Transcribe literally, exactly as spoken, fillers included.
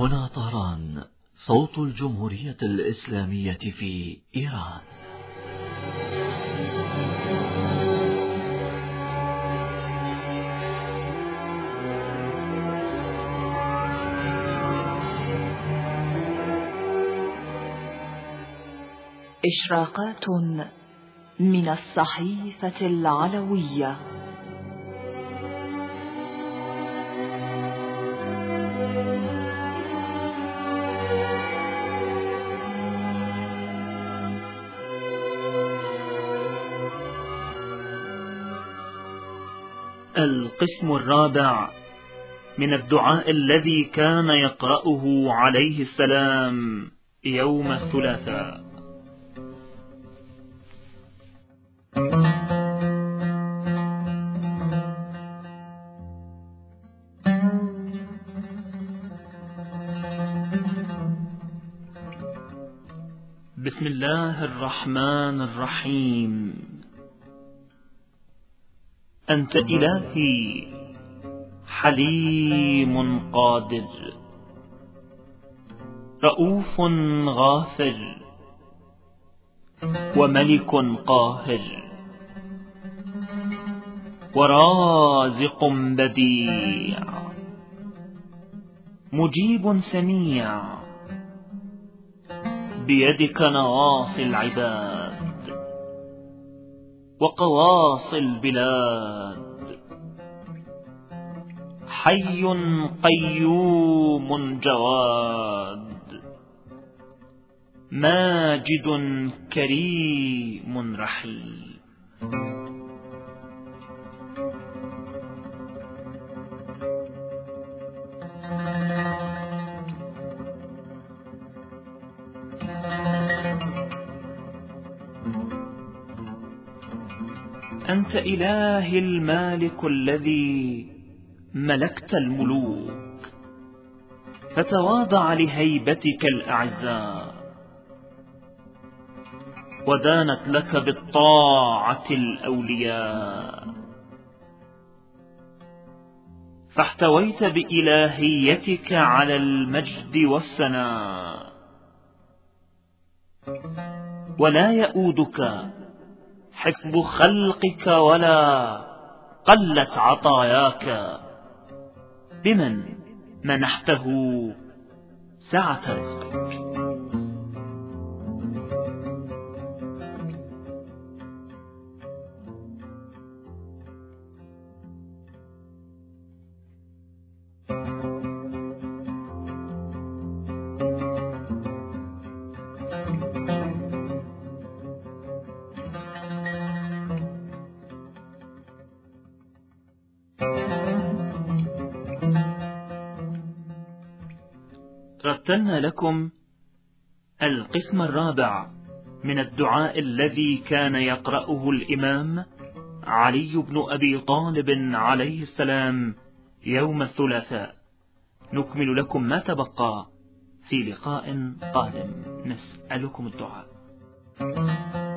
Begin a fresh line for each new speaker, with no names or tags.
هنا طهران، صوت الجمهورية الإسلامية في إيران.
إشراقات من الصحيفة العلوية.
القسم الرابع من الدعاء الذي كان يقرأه عليه السلام يوم الثلاثاء. بسم الله الرحمن الرحيم. أنت إلهي حليم قادر، رؤوف غافر، وملك قاهر، ورازق بديع، مجيب سميع، بيدك نواصي العباد وقواصي البلاد، حي قيوم جواد، ماجد كريم رحيم. أنت إلهي المالك الذي ملكت الملوك، فتواضع لهيبتك الأعزاء، ودانت لك بالطاعة الأولياء، فاحتويت بإلهيتك على المجد والثناء، ولا يؤودك حفظ خلقك ولا قلت عطاياك، بمن منحته سعة رزقك. رتلنا لكم القسم الرابع من الدعاء الذي كان يقرأه الإمام علي بن أبي طالب عليه السلام يوم الثلاثاء. نكمل لكم ما تبقى في لقاء قادم. نسألكم الدعاء.